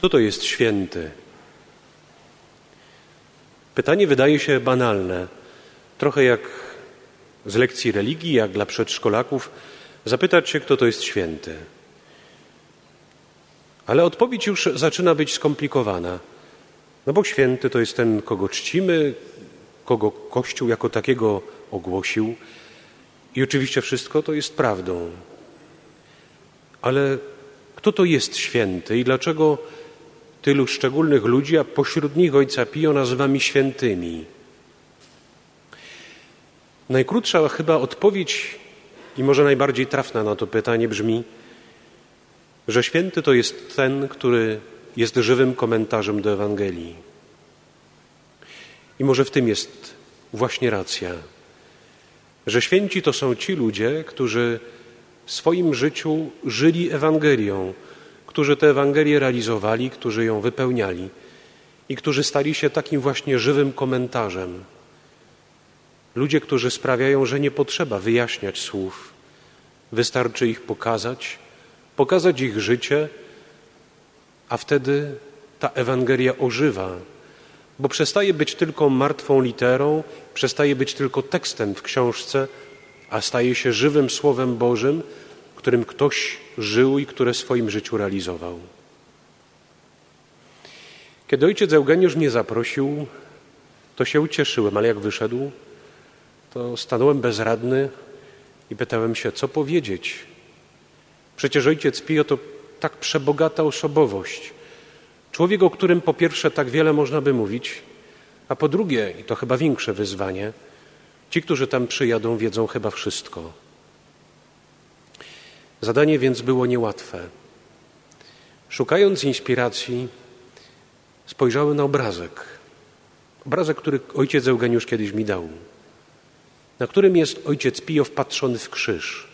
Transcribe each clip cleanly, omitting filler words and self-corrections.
Kto to jest święty? Pytanie wydaje się banalne, trochę jak z lekcji religii, jak dla przedszkolaków, zapytać się, kto to jest święty. Ale odpowiedź już zaczyna być skomplikowana. No bo święty to jest ten, kogo czcimy, kogo Kościół jako takiego ogłosił. I oczywiście wszystko to jest prawdą. Ale kto to jest święty i dlaczego tylu szczególnych ludzi, a pośród nich Ojca Pio nazywamy świętymi? Najkrótsza chyba odpowiedź i może najbardziej trafna na to pytanie brzmi, że święty to jest ten, który jest żywym komentarzem do Ewangelii. I może w tym jest właśnie racja, że święci to są ci ludzie, którzy w swoim życiu żyli Ewangelią, którzy tę Ewangelię realizowali, którzy ją wypełniali i którzy stali się takim właśnie żywym komentarzem. Ludzie, którzy sprawiają, że nie potrzeba wyjaśniać słów, wystarczy ich pokazać ich życie, a wtedy ta Ewangelia ożywa, bo przestaje być tylko martwą literą, przestaje być tylko tekstem w książce, a staje się żywym Słowem Bożym, którym ktoś żył i które w swoim życiu realizował. Kiedy ojciec Eugeniusz mnie zaprosił, to się ucieszyłem, ale jak wyszedł, to stanąłem bezradny i pytałem się, co powiedzieć. Przecież ojciec Pio to tak przebogata osobowość. Człowiek, o którym po pierwsze tak wiele można by mówić, a po drugie, i to chyba większe wyzwanie, ci, którzy tam przyjadą, wiedzą chyba wszystko. Zadanie więc było niełatwe. Szukając inspiracji, spojrzałem na obrazek. Obrazek, który ojciec Eugeniusz kiedyś mi dał, na którym jest ojciec Pio wpatrzony w krzyż.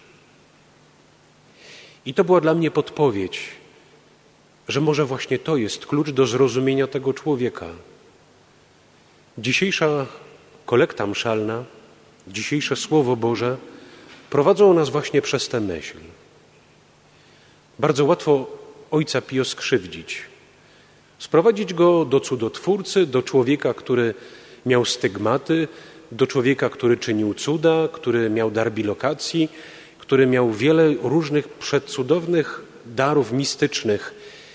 I to była dla mnie podpowiedź, że może właśnie to jest klucz do zrozumienia tego człowieka. Dzisiejsza kolekta mszalna, dzisiejsze Słowo Boże prowadzą nas właśnie przez tę myśl. Bardzo łatwo ojca Pio skrzywdzić, sprowadzić go do cudotwórcy, do człowieka, który miał stygmaty, do człowieka, który czynił cuda, który miał dar bilokacji, który miał wiele różnych przecudownych darów mistycznych.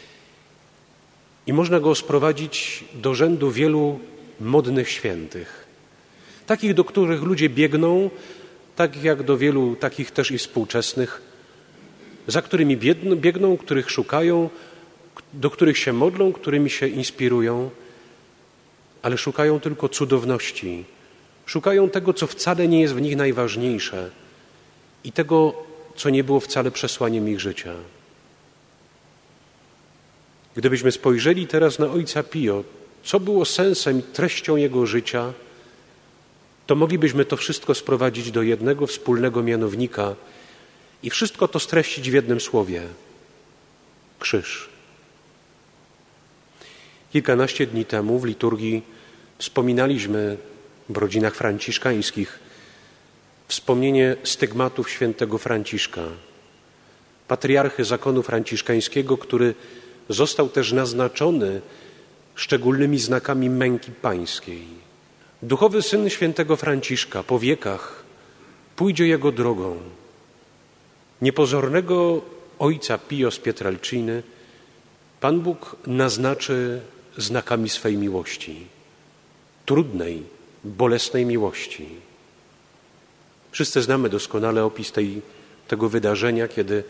I można go sprowadzić do rzędu wielu modnych świętych. Takich, do których ludzie biegną, tak jak do wielu takich też i współczesnych, za którymi biegną, których szukają, do których się modlą, którymi się inspirują, ale szukają tylko cudowności. Szukają tego, co wcale nie jest w nich najważniejsze i tego, co nie było wcale przesłaniem ich życia. Gdybyśmy spojrzeli teraz na ojca Pio, co było sensem i treścią jego życia, to moglibyśmy to wszystko sprowadzić do jednego wspólnego mianownika i wszystko to streścić w jednym słowie. Krzyż. Kilkanaście dni temu w liturgii wspominaliśmy w rodzinach franciszkańskich wspomnienie stygmatów świętego Franciszka, patriarchy zakonu franciszkańskiego, który został też naznaczony szczególnymi znakami męki pańskiej. Duchowy syn świętego Franciszka po wiekach pójdzie jego drogą. Niepozornego ojca Pio z Pietrelciny Pan Bóg naznaczy znakami swej miłości. Trudnej, bolesnej miłości. Wszyscy znamy doskonale opis tego wydarzenia, kiedy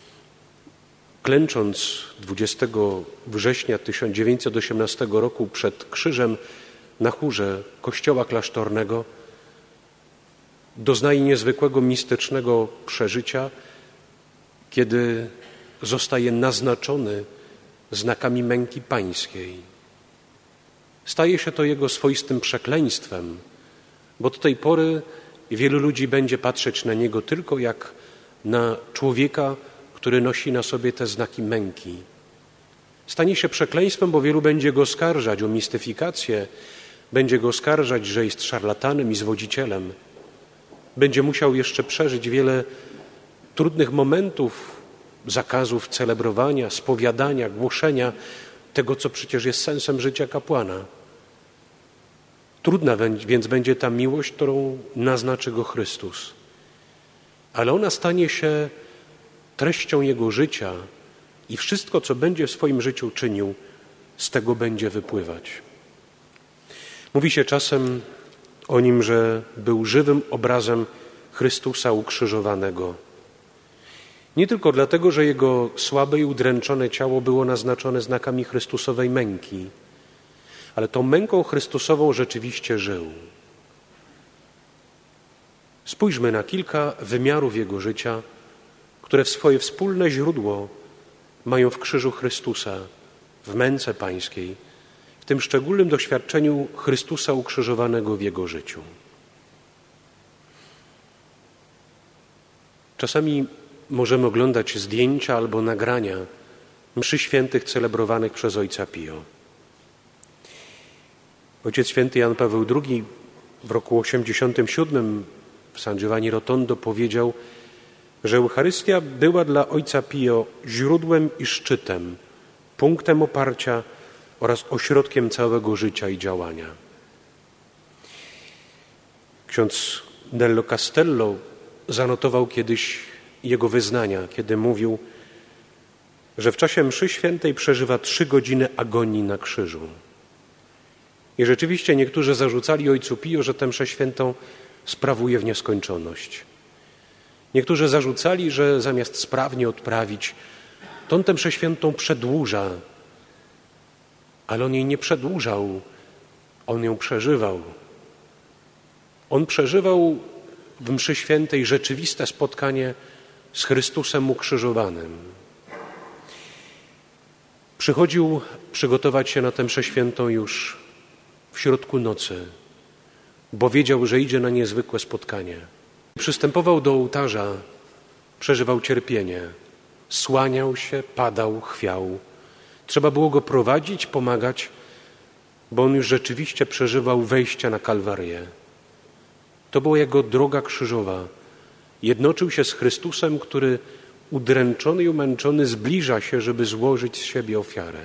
klęcząc 20 września 1918 roku przed krzyżem na chórze kościoła klasztornego doznaje niezwykłego, mistycznego przeżycia, kiedy zostaje naznaczony znakami męki pańskiej. Staje się to jego swoistym przekleństwem, bo od tej pory wielu ludzi będzie patrzeć na niego tylko jak na człowieka, który nosi na sobie te znaki męki. Stanie się przekleństwem, bo wielu będzie go oskarżać o mistyfikację, będzie go oskarżać, że jest szarlatanem i zwodzicielem. Będzie musiał jeszcze przeżyć wiele trudnych momentów, zakazów celebrowania, spowiadania, głoszenia tego, co przecież jest sensem życia kapłana. Trudna więc będzie ta miłość, którą naznaczy go Chrystus. Ale ona stanie się treścią jego życia i wszystko, co będzie w swoim życiu czynił, z tego będzie wypływać. Mówi się czasem o nim, że był żywym obrazem Chrystusa ukrzyżowanego. Nie tylko dlatego, że jego słabe i udręczone ciało było naznaczone znakami Chrystusowej męki, ale tą męką Chrystusową rzeczywiście żył. Spójrzmy na kilka wymiarów jego życia, które w swoje wspólne źródło mają w krzyżu Chrystusa, w męce pańskiej, w tym szczególnym doświadczeniu Chrystusa ukrzyżowanego w jego życiu. Czasami możemy oglądać zdjęcia albo nagrania mszy świętych celebrowanych przez ojca Pio. Ojciec święty Jan Paweł II w roku 87 w San Giovanni Rotondo powiedział, że Eucharystia była dla ojca Pio źródłem i szczytem, punktem oparcia oraz ośrodkiem całego życia i działania. Ksiądz Nello Castello zanotował kiedyś jego wyznania, kiedy mówił, że w czasie mszy świętej przeżywa 3 godziny agonii na krzyżu. I rzeczywiście niektórzy zarzucali ojcu Pio, że tę mszę świętą sprawuje w nieskończoność. Niektórzy zarzucali, że zamiast sprawnie odprawić, to on tę mszę świętą przedłuża. Ale on jej nie przedłużał, on ją przeżywał. On przeżywał w mszy świętej rzeczywiste spotkanie z Chrystusem ukrzyżowanym. Przychodził przygotować się na tę mszę świętą już w środku nocy, bo wiedział, że idzie na niezwykłe spotkanie. Przystępował do ołtarza, przeżywał cierpienie, słaniał się, padał, chwiał. Trzeba było go prowadzić, pomagać, bo on już rzeczywiście przeżywał wejście na Kalwarię. To była jego droga krzyżowa. Jednoczył się z Chrystusem, który udręczony i umęczony zbliża się, żeby złożyć z siebie ofiarę.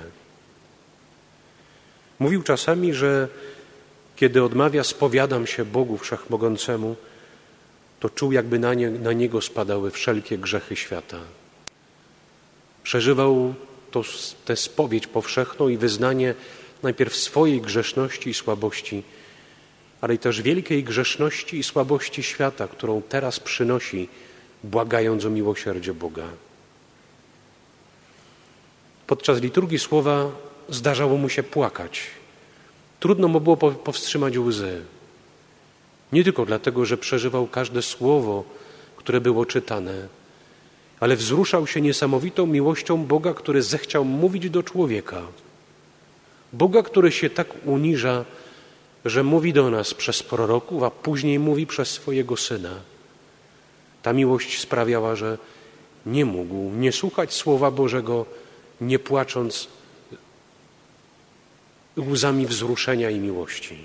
Mówił czasami, że kiedy odmawia spowiadam się Bogu Wszechmogącemu, to czuł, jakby na niego spadały wszelkie grzechy świata. Przeżywał tę spowiedź powszechną i wyznanie najpierw swojej grzeszności i słabości, ale i też wielkiej grzeszności i słabości świata, którą teraz przynosi, błagając o miłosierdzie Boga. Podczas liturgii słowa zdarzało mu się płakać. Trudno mu było powstrzymać łzy. Nie tylko dlatego, że przeżywał każde słowo, które było czytane, ale wzruszał się niesamowitą miłością Boga, który zechciał mówić do człowieka. Boga, który się tak uniża, że mówi do nas przez proroków, a później mówi przez swojego Syna. Ta miłość sprawiała, że nie mógł nie słuchać Słowa Bożego, nie płacząc łzami wzruszenia i miłości.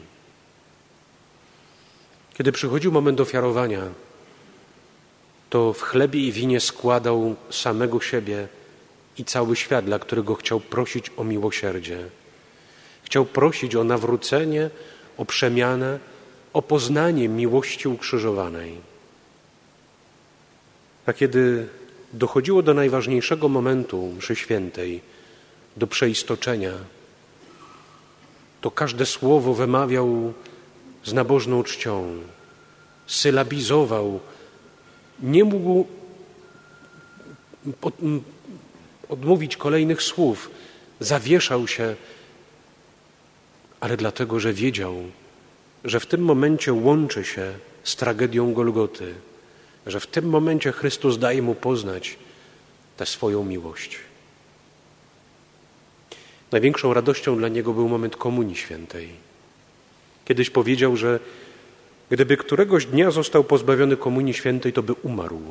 Kiedy przychodził moment ofiarowania, to w chlebie i winie składał samego siebie i cały świat, dla którego chciał prosić o miłosierdzie. Chciał prosić o nawrócenie, o przemianę, o poznanie miłości ukrzyżowanej. A kiedy dochodziło do najważniejszego momentu mszy świętej, do przeistoczenia, to każde słowo wymawiał z nabożną czcią, sylabizował, nie mógł odmówić kolejnych słów, zawieszał się, ale dlatego, że wiedział, że w tym momencie łączy się z tragedią Golgoty, że w tym momencie Chrystus daje mu poznać tę swoją miłość. Największą radością dla niego był moment Komunii Świętej. Kiedyś powiedział, że gdyby któregoś dnia został pozbawiony Komunii Świętej, to by umarł.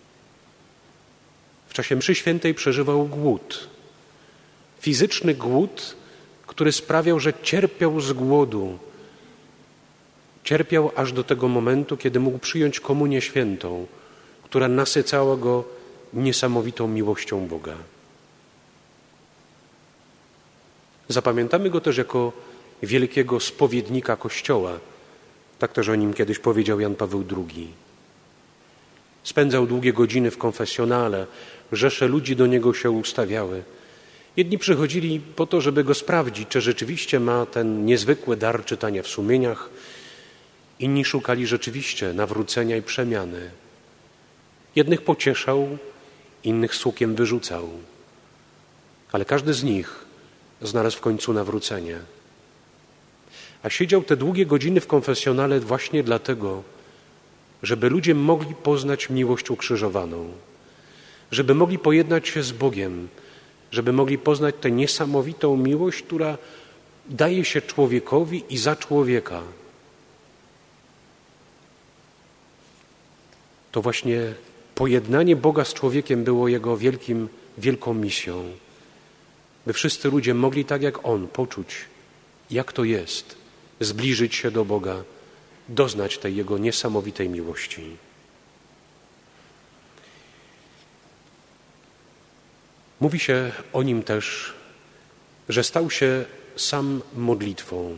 W czasie mszy świętej przeżywał głód. Fizyczny głód, który sprawiał, że cierpiał z głodu. Cierpiał aż do tego momentu, kiedy mógł przyjąć Komunię Świętą, która nasycała go niesamowitą miłością Boga. Zapamiętamy go też jako wielkiego spowiednika Kościoła. Tak też o nim kiedyś powiedział Jan Paweł II. Spędzał długie godziny w konfesjonale, rzesze ludzi do niego się ustawiały. Jedni przychodzili po to, żeby go sprawdzić, czy rzeczywiście ma ten niezwykły dar czytania w sumieniach. Inni szukali rzeczywiście nawrócenia i przemiany. Jednych pocieszał, innych sukiem wyrzucał. Ale każdy z nich znalazł w końcu nawrócenie. A siedział te długie godziny w konfesjonale właśnie dlatego, żeby ludzie mogli poznać miłość ukrzyżowaną, żeby mogli pojednać się z Bogiem, żeby mogli poznać tę niesamowitą miłość, która daje się człowiekowi i za człowieka. To właśnie pojednanie Boga z człowiekiem było jego wielką misją, by wszyscy ludzie mogli tak jak On poczuć, jak to jest, zbliżyć się do Boga, doznać tej Jego niesamowitej miłości. Mówi się o Nim też, że stał się sam modlitwą.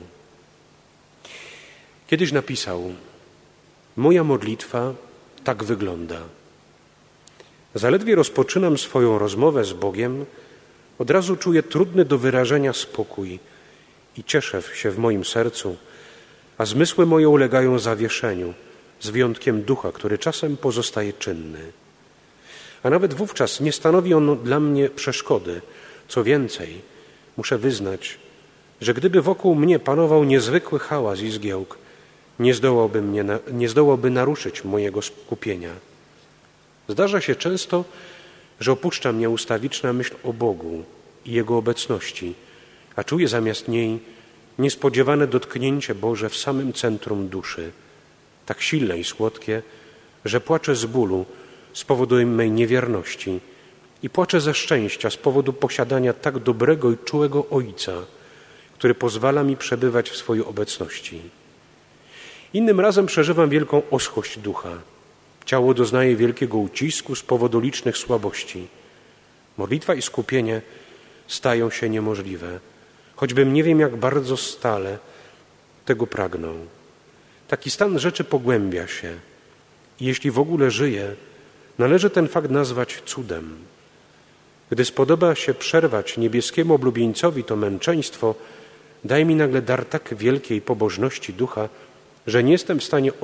Kiedyś napisał: moja modlitwa tak wygląda. Zaledwie rozpoczynam swoją rozmowę z Bogiem, od razu czuję trudny do wyrażenia spokój i cieszę się w moim sercu, a zmysły moje ulegają zawieszeniu, z wyjątkiem ducha, który czasem pozostaje czynny. A nawet wówczas nie stanowi on dla mnie przeszkody. Co więcej, muszę wyznać, że gdyby wokół mnie panował niezwykły hałas i zgiełk, nie zdołałby naruszyć mojego skupienia. Zdarza się często, że opuszcza mnie ustawiczna myśl o Bogu i Jego obecności, a czuję zamiast niej niespodziewane dotknięcie Boże w samym centrum duszy, tak silne i słodkie, że płaczę z bólu z powodu mej niewierności i płaczę ze szczęścia z powodu posiadania tak dobrego i czułego Ojca, który pozwala mi przebywać w swojej obecności. Innym razem przeżywam wielką oschłość ducha. Ciało doznaje wielkiego ucisku z powodu licznych słabości. Modlitwa i skupienie stają się niemożliwe, choćbym nie wiem jak bardzo stale tego pragnął. Taki stan rzeczy pogłębia się i jeśli w ogóle żyje, należy ten fakt nazwać cudem. Gdy spodoba się przerwać niebieskiemu oblubieńcowi to męczeństwo, daje mi nagle dar tak wielkiej pobożności ducha, że nie jestem w stanie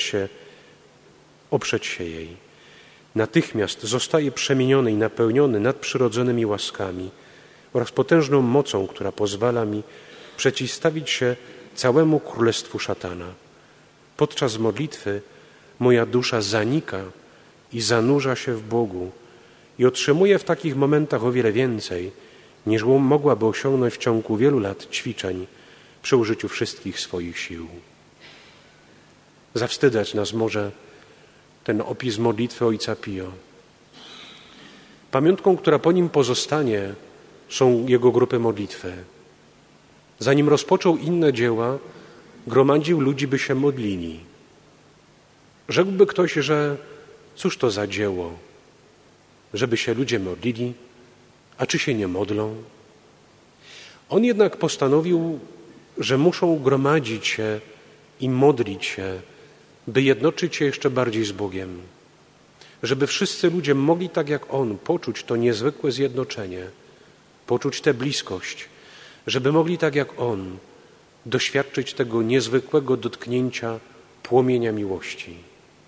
oprzeć się jej. Natychmiast zostaje przemieniony i napełniony nadprzyrodzonymi łaskami oraz potężną mocą, która pozwala mi przeciwstawić się całemu królestwu szatana. Podczas modlitwy moja dusza zanika i zanurza się w Bogu i otrzymuje w takich momentach o wiele więcej, niż mogłaby osiągnąć w ciągu wielu lat ćwiczeń przy użyciu wszystkich swoich sił. Zawstydzać nas może ten opis modlitwy Ojca Pio. Pamiątką, która po nim pozostanie, są jego grupy modlitwy. Zanim rozpoczął inne dzieła, gromadził ludzi, by się modlili. Rzekłby ktoś, że cóż to za dzieło, żeby się ludzie modlili, a czy się nie modlą? On jednak postanowił, że muszą gromadzić się i modlić się, by jednoczyć się jeszcze bardziej z Bogiem, żeby wszyscy ludzie mogli tak jak On poczuć to niezwykłe zjednoczenie, poczuć tę bliskość, żeby mogli tak jak On doświadczyć tego niezwykłego dotknięcia płomienia miłości.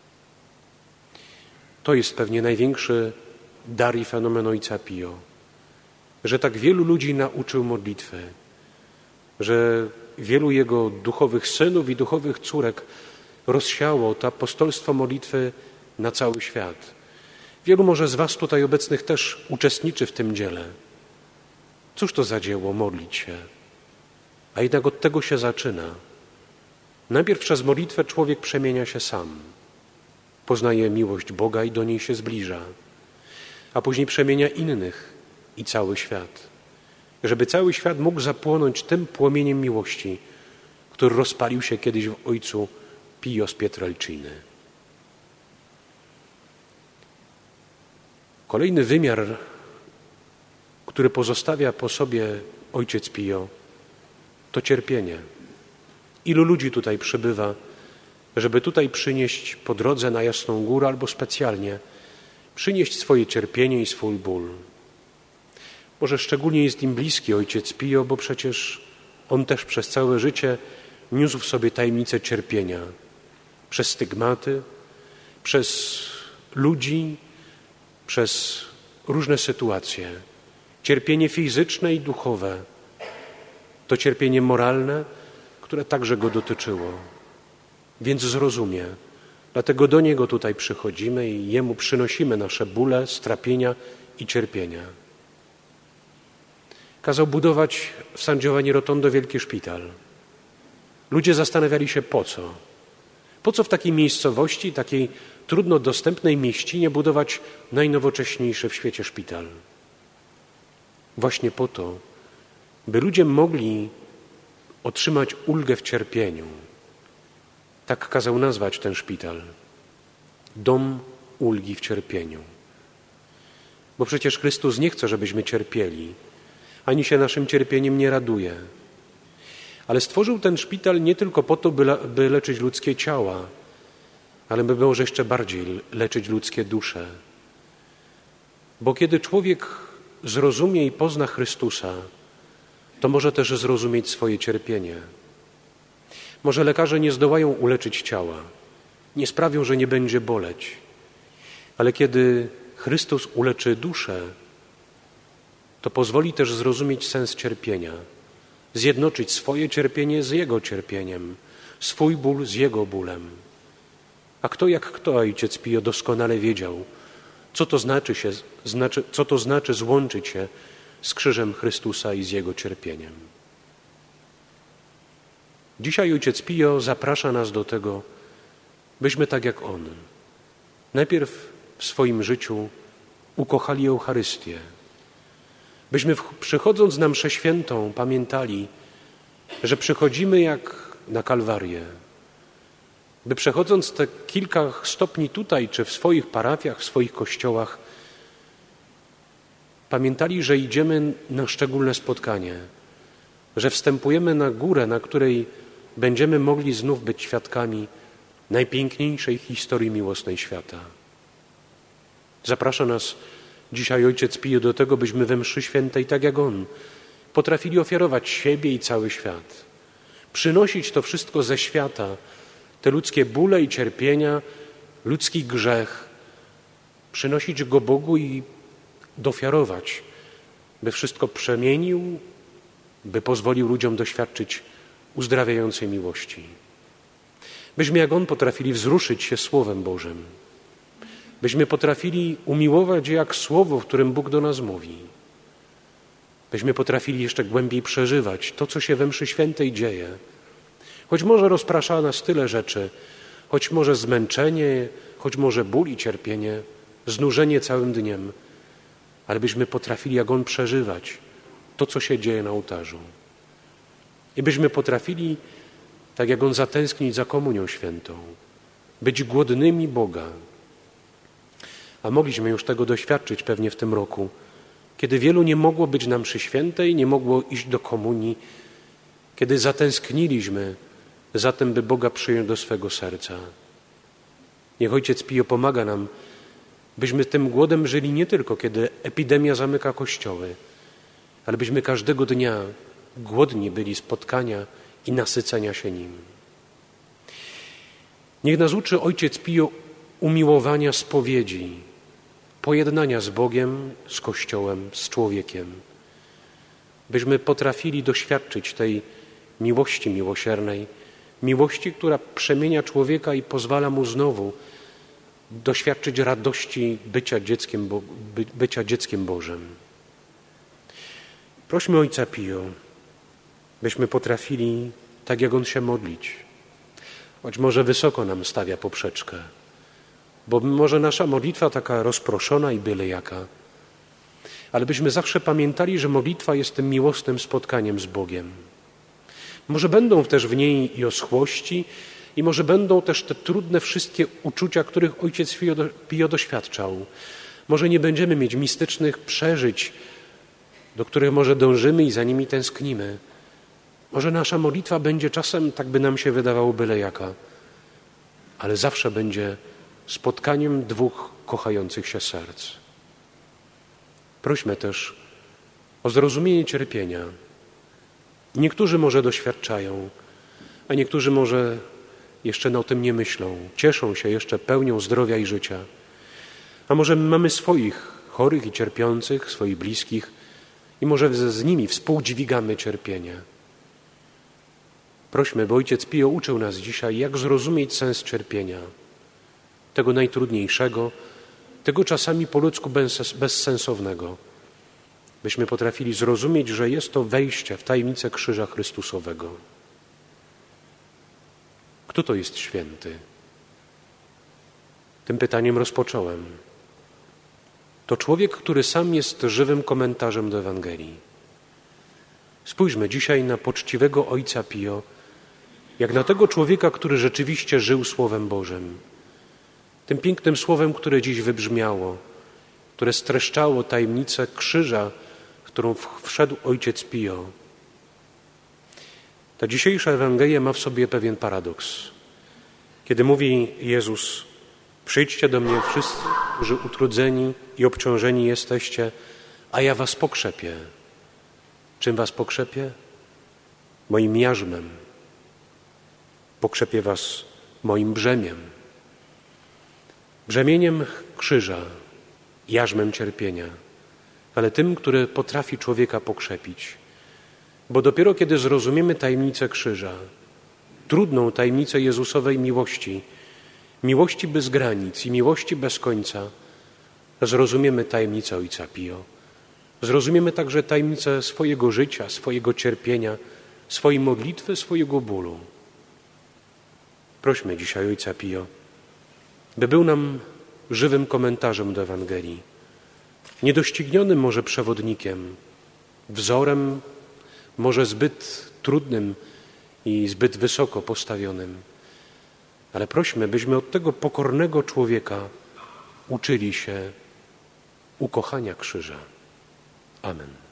To jest pewnie największy dar i fenomen Ojca Pio, że tak wielu ludzi nauczył modlitwy, że wielu jego duchowych synów i duchowych córek rozsiało to apostolstwo modlitwy na cały świat. Wielu może z was tutaj obecnych też uczestniczy w tym dziele. Cóż to za dzieło modlić się? A jednak od tego się zaczyna. Najpierw przez modlitwę człowiek przemienia się sam. Poznaje miłość Boga i do niej się zbliża. A później przemienia innych i cały świat. Żeby cały świat mógł zapłonąć tym płomieniem miłości, który rozpalił się kiedyś w ojcu Pio z Pietrelciny. Kolejny wymiar, który pozostawia po sobie ojciec Pio, to cierpienie. Ilu ludzi tutaj przybywa, żeby tutaj przynieść po drodze na Jasną Górę albo specjalnie przynieść swoje cierpienie i swój ból. Może szczególnie jest im bliski ojciec Pio, bo przecież on też przez całe życie niósł w sobie tajemnicę cierpienia. Przez stygmaty, przez ludzi, przez różne sytuacje. Cierpienie fizyczne i duchowe. To cierpienie moralne, które także go dotyczyło. Więc zrozumie. Dlatego do niego tutaj przychodzimy i jemu przynosimy nasze bóle, strapienia i cierpienia. Kazał budować w San Giovanni Rotondo wielki szpital. Ludzie zastanawiali się po co. Po co w takiej miejscowości, takiej trudno dostępnej mieścinie budować najnowocześniejszy w świecie szpital? Właśnie po to, by ludzie mogli otrzymać ulgę w cierpieniu. Tak kazał nazwać ten szpital. Dom ulgi w cierpieniu. Bo przecież Chrystus nie chce, żebyśmy cierpieli, ani się naszym cierpieniem nie raduje. Ale stworzył ten szpital nie tylko po to, by leczyć ludzkie ciała, ale by może jeszcze bardziej leczyć ludzkie dusze. Bo kiedy człowiek zrozumie i pozna Chrystusa, to może też zrozumieć swoje cierpienie. Może lekarze nie zdołają uleczyć ciała, nie sprawią, że nie będzie boleć, ale kiedy Chrystus uleczy duszę, to pozwoli też zrozumieć sens cierpienia, zjednoczyć swoje cierpienie z Jego cierpieniem, swój ból z Jego bólem. A kto jak kto, ojciec Pio doskonale wiedział, co to znaczy złączyć się z krzyżem Chrystusa i z Jego cierpieniem. Dzisiaj ojciec Pio zaprasza nas do tego, byśmy tak jak On najpierw w swoim życiu ukochali Eucharystię, byśmy przychodząc na mszę świętą pamiętali, że przychodzimy jak na Kalwarię, by przechodząc te kilka stopni tutaj, czy w swoich parafiach, w swoich kościołach, pamiętali, że idziemy na szczególne spotkanie, że wstępujemy na górę, na której będziemy mogli znów być świadkami najpiękniejszej historii miłosnej świata. Zaprasza nas dzisiaj ojciec Pio do tego, byśmy we mszy świętej, tak jak On, potrafili ofiarować siebie i cały świat. Przynosić to wszystko ze świata, te ludzkie bóle i cierpienia, ludzki grzech, przynosić go Bogu i dofiarować, by wszystko przemienił, by pozwolił ludziom doświadczyć uzdrawiającej miłości. Byśmy jak On potrafili wzruszyć się Słowem Bożym. Byśmy potrafili umiłować je jak Słowo, w którym Bóg do nas mówi. Byśmy potrafili jeszcze głębiej przeżywać to, co się we mszy świętej dzieje. Choć może rozprasza nas tyle rzeczy, choć może zmęczenie, choć może ból i cierpienie, znużenie całym dniem, ale byśmy potrafili jak On przeżywać to, co się dzieje na ołtarzu. I byśmy potrafili, tak jak On, zatęsknić za komunią świętą, być głodnymi Boga. A mogliśmy już tego doświadczyć pewnie w tym roku, kiedy wielu nie mogło być na mszy świętej, nie mogło iść do komunii, kiedy zatęskniliśmy za tym, by Boga przyjąć do swego serca. Niech Ojciec Pio pomaga nam, byśmy tym głodem żyli nie tylko, kiedy epidemia zamyka kościoły, ale byśmy każdego dnia głodni byli spotkania i nasycenia się Nim. Niech nas uczy Ojciec Pio umiłowania spowiedzi, pojednania z Bogiem, z Kościołem, z człowiekiem. Byśmy potrafili doświadczyć tej miłości miłosiernej, miłości, która przemienia człowieka i pozwala mu znowu doświadczyć radości bycia dzieckiem Bożym. Prośmy Ojca Pio, byśmy potrafili tak jak On się modlić. Choć może wysoko nam stawia poprzeczkę, bo może nasza modlitwa taka rozproszona i byle jaka, ale byśmy zawsze pamiętali, że modlitwa jest tym miłosnym spotkaniem z Bogiem. Może będą też w niej i oschłości, i może będą też te trudne wszystkie uczucia, których ojciec Pio doświadczał. Może nie będziemy mieć mistycznych przeżyć, do których może dążymy i za nimi tęsknimy, Może nasza modlitwa będzie czasem, tak by nam się wydawało, byle jaka, ale zawsze będzie spotkaniem dwóch kochających się serc. Prośmy też o zrozumienie cierpienia. Niektórzy może doświadczają, a niektórzy może jeszcze o tym nie myślą. Cieszą się jeszcze pełnią zdrowia i życia. A może mamy swoich chorych i cierpiących, swoich bliskich i może z nimi współdźwigamy cierpienie. Prośmy, bo Ojciec Pio uczył nas dzisiaj, jak zrozumieć sens cierpienia. Tego najtrudniejszego, tego czasami po ludzku bezsensownego. Byśmy potrafili zrozumieć, że jest to wejście w tajemnicę krzyża Chrystusowego. Kto to jest święty? Tym pytaniem rozpocząłem. To człowiek, który sam jest żywym komentarzem do Ewangelii. Spójrzmy dzisiaj na poczciwego ojca Pio, jak na tego człowieka, który rzeczywiście żył Słowem Bożym. Tym pięknym słowem, które dziś wybrzmiało, które streszczało tajemnicę krzyża, w którą wszedł ojciec Pio. Ta dzisiejsza Ewangelia ma w sobie pewien paradoks. Kiedy mówi Jezus: przyjdźcie do mnie wszyscy, którzy utrudzeni i obciążeni jesteście, a ja was pokrzepię. Czym was pokrzepię? Moim jarzmem. Pokrzepię was moim brzemiem. Brzemieniem krzyża, jarzmem cierpienia, ale tym, który potrafi człowieka pokrzepić. Bo dopiero kiedy zrozumiemy tajemnicę krzyża, trudną tajemnicę Jezusowej miłości, miłości bez granic i miłości bez końca, zrozumiemy tajemnicę ojca Pio. Zrozumiemy także tajemnicę swojego życia, swojego cierpienia, swojej modlitwy, swojego bólu. Prośmy dzisiaj ojca Pio, by był nam żywym komentarzem do Ewangelii, niedoścignionym może przewodnikiem, wzorem może zbyt trudnym i zbyt wysoko postawionym, ale prośmy, byśmy od tego pokornego człowieka uczyli się ukochania krzyża. Amen.